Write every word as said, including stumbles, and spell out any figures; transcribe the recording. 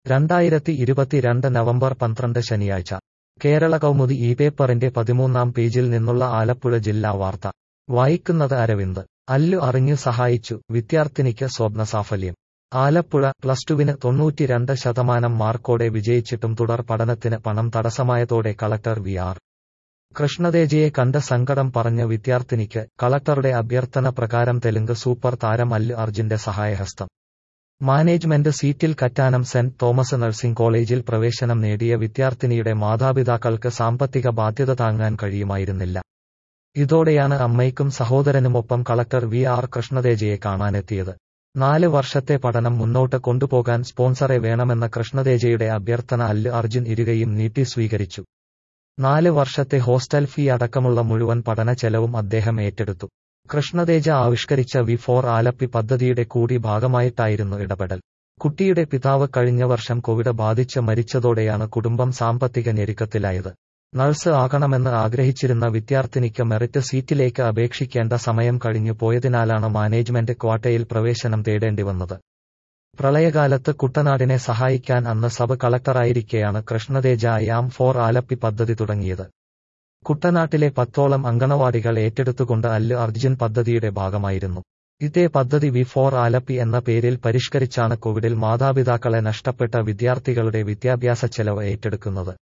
രണ്ടായിരത്തി ഇരുപത്തിരണ്ട് നവംബർ പന്ത്രണ്ട് ശനിയാഴ്ച കേരള കൗമുദി ഈ പേപ്പറിന്റെ പതിമൂന്നാം പേജിൽ നിന്നുള്ള ആലപ്പുഴ ജില്ലാ വാർത്ത വായിക്കുന്നത് അരവിന്ദ്. അല്ലു അറിഞ്ഞു സഹായിച്ചു വിദ്യാർത്ഥിനിക്ക് സ്വപ്നസാഫല്യം. ആലപ്പുഴ പ്ലസ് ടുവിന് തൊണ്ണൂറ്റിരണ്ട് ശതമാനം മാർക്കോടെ വിജയിച്ചിട്ടും തുടർ പഠനത്തിന് പണം തടസ്സമായതോടെ കളക്ടർ വി ആർ കൃഷ്ണതേജയെ കണ്ട സങ്കടം പറഞ്ഞ വിദ്യാർത്ഥിനിക്ക് കളക്ടറുടെ അഭ്യർത്ഥന പ്രകാരം തെലുങ്ക് സൂപ്പർ താരം അല്ലു അർജുന്റെ സഹായഹസ്തം. മാനേജ്മെന്റ് സീറ്റിൽ കറ്റാനം സെന്റ് തോമസ് നഴ്സിംഗ് കോളേജിൽ പ്രവേശനം നേടിയ വിദ്യാർത്ഥിനിയുടെ മാതാപിതാക്കൾക്ക് സാമ്പത്തിക ബാധ്യത താങ്ങാൻ കഴിയുമായിരുന്നില്ല. ഇതോടെയാണ് അമ്മയ്ക്കും സഹോദരനുമൊപ്പം കളക്ടർ വി ആർ കൃഷ്ണതേജയെ കാണാനെത്തിയത്. നാല് വർഷത്തെ പഠനം മുന്നോട്ട് കൊണ്ടുപോകാൻ സ്പോൺസറെ വേണമെന്ന കൃഷ്ണതേജയുടെ അഭ്യർത്ഥന അല്ലു അർജുൻ ഇരുകയും നീട്ടി സ്വീകരിച്ചു. നാല് വർഷത്തെ ഹോസ്റ്റൽ ഫീ അടക്കമുള്ള മുഴുവൻ പഠന ചെലവും അദ്ദേഹം ഏറ്റെടുത്തു. കൃഷ്ണതേജ ആവിഷ്കരിച്ച വി ഫോർ ആലപ്പി പദ്ധതിയുടെ കൂടി ഭാഗമായിട്ടായിരുന്നു ഇടപെടൽ. കുട്ടിയുടെ പിതാവ് കഴിഞ്ഞ വർഷം കോവിഡ് ബാധിച്ച് മരിച്ചതോടെയാണ് കുടുംബം സാമ്പത്തിക ഞെരുക്കത്തിലായത്. നഴ്സ് ആകണമെന്ന് ആഗ്രഹിച്ചിരുന്ന വിദ്യാർത്ഥിനിക്ക് മെറിറ്റ് സീറ്റിലേക്ക് അപേക്ഷിക്കേണ്ട സമയം കഴിഞ്ഞു പോയതിനാലാണ് മാനേജ്മെന്റ് ക്വാട്ടയിൽ പ്രവേശനം തേടേണ്ടി വന്നത്. പ്രളയകാലത്ത് കുട്ടനാടിനെ സഹായിക്കാൻ അന്ന് സബ് കളക്ടറായിരിക്കെയാണ് കൃഷ്ണതേജ യാം ഫോർ ആലപ്പി പദ്ധതി തുടങ്ങിയത്. കുട്ടനാട്ടിലെ പത്തോളം അങ്കണവാടികൾ ഏറ്റെടുത്തുകൊണ്ട് അല്ലു അർജുൻ പദ്ധതിയുടെ ഭാഗമായിരുന്നു. ഇതേ പദ്ധതി വി ഫോർ ആലപ്പി എന്ന പേരിൽ പരിഷ്കരിച്ചാണ് കോവിഡിൽ മാതാപിതാക്കളെ നഷ്ടപ്പെട്ട വിദ്യാർത്ഥികളുടെ വിദ്യാഭ്യാസ ചെലവ് ഏറ്റെടുക്കുന്നത്.